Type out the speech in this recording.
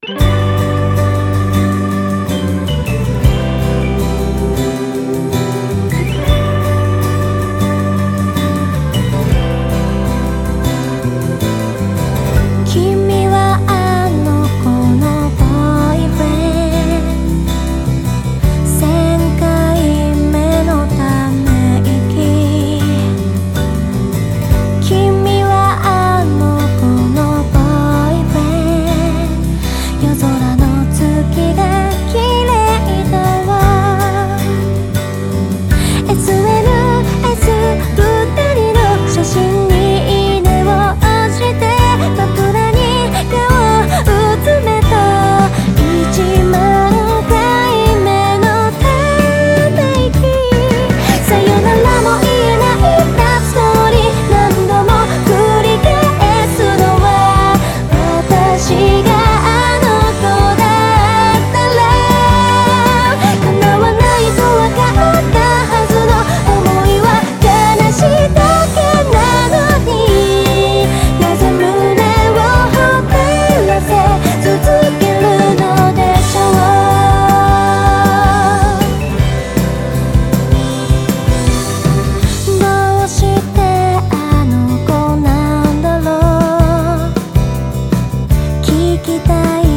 君はあの子のボーイフレンド、1000回目のため息。君はあの子のボーイフレンド、夜空の月が綺麗だわ。 SNS 二人の写真にいいねを押して枕に顔をうつめた1万回目のため息。さよならも言えないラブストーリー、何度も繰り返すのは私があの子だったら。叶わないと分かったはずの想いは悲しいだけなのに、なぜ胸を張らせ続けるのでしょう。どうしてあの子なんだろう、聞きたい